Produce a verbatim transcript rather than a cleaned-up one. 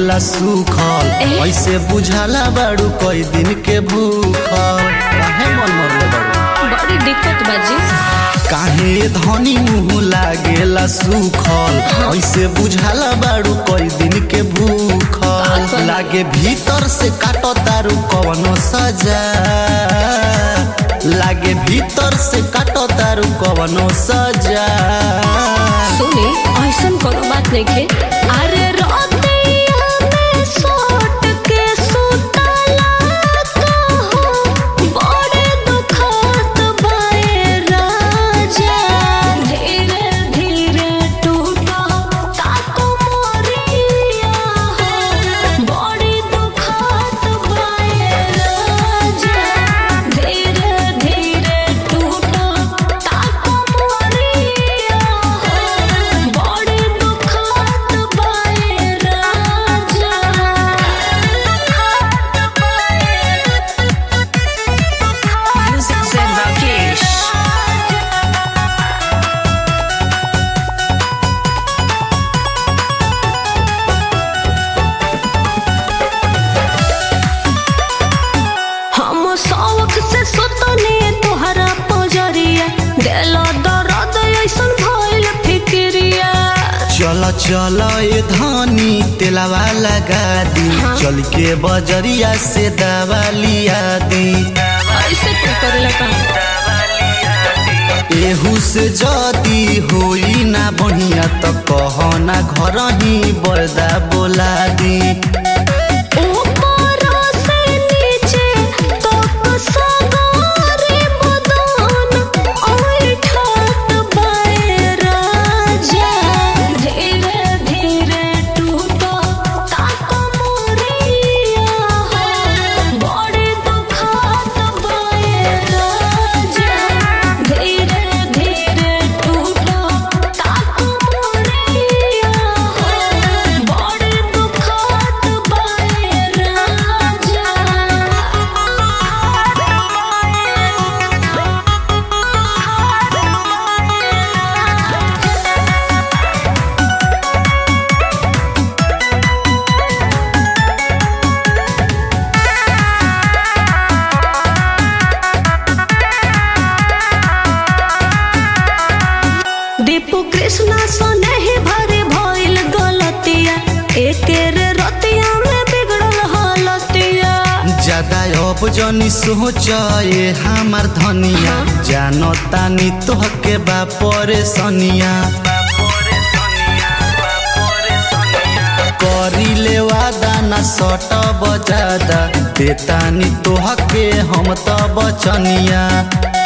लागेला सूखल ऐसे बुझाला बाड़ू कई दिन के भूखल काहे मन मरले बाड़ू बड़ी दिक्कत बाजी काहे धनी मुँह लागेला सूखल ऐसे बुझाला बाड़ू कई दिन के भूखल लागे भीतर से काटो तारू कवनो सजा लागे भीतर से काटो तारू कवनो सजा सुनी ऐसन कोनो बात नहीं के अरे रोतिया में सोट के सुतला कहो बड़े दुखत बाए राजा धीरे धीरे टूटा ताको मोरिया हो बड़ी दुखत बाए राजा धीरे धीरे टूटा ताको मोरिया हो बड़ी दुखत बाए राजा Music Zen Rakesh हम शौक से सुतने तोहरा पजरिया दिलो दर्द ऐसन भइल फिक्रिया चल चल ए धनी तेलावा लगा दी चल के बजरिया से दवा लिया दी ऐसे क्या करेला का एहू से जदी होई ना बढ़िया तो कहो ना घर ही बरदा बोला दी ऊपर से नीचे तक सगारे बदन ऐठत बाए राजा धीरे धीरे टूटा ताको मोरिया हो बड़ी दुखत बाए राजा धीरे धीरे टूटा ताको मोरिया हो बड़ी दुखत बाए राजा दीपू कृष्णा सोने ही भरे भइल गलतिया एकेर रतिया में बिगड़ल हालतिया ज्यादा अब जनी सोचे हमार धनिया जानो तानी तोहके बा परेशानिया करी ले वादा ना सट बजादा देतानी तोहके हम तो बचनिया